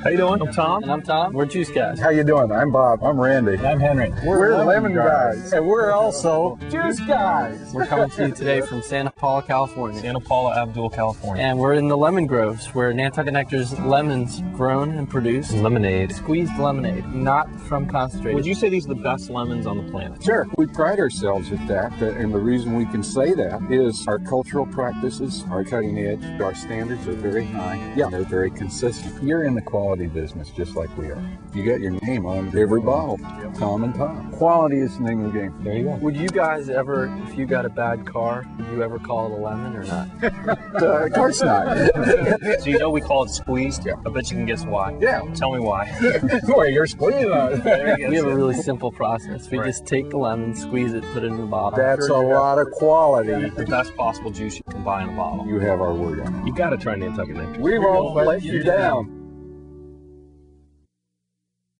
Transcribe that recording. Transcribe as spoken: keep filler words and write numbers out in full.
How you doing? I'm Tom. And I'm Tom. We're Juice Guys. How you doing? I'm Bob. I'm Randy. And I'm Henry. We're, we're Lemon, lemon guys. guys. And we're also Juice Guys. We're coming to you today from Santa Paula, California. Santa Paula, Abdul, California. And we're in the lemon groves where Nantucket Nectar's lemons grown and produced. Lemonade. Squeezed lemonade, not from concentrated. Would you say these are the best lemons on the planet? Sure. We pride ourselves at that. And the reason we can say that is our cultural practices are cutting edge. Our standards are very high. Yeah, they're very consistent. You're in the quality business just like we are. You got your name on every bottle. Yep. Tom and Tom. Quality is the name of the game. There you go. Would you guys ever, if you got a bad car, would you ever call it a lemon or not? uh, of course not. So you know we call it squeezed? Yeah. I bet you can guess why. Yeah. Tell me why. Boy, you're squeezing on it. We have a really simple process. We right. just take the lemon, squeeze it, put it in the bottle. That's a lot of quality. The best possible juice you can buy in a bottle. You have our word on it. You got to try Nantucket Nectar. We won't let you down.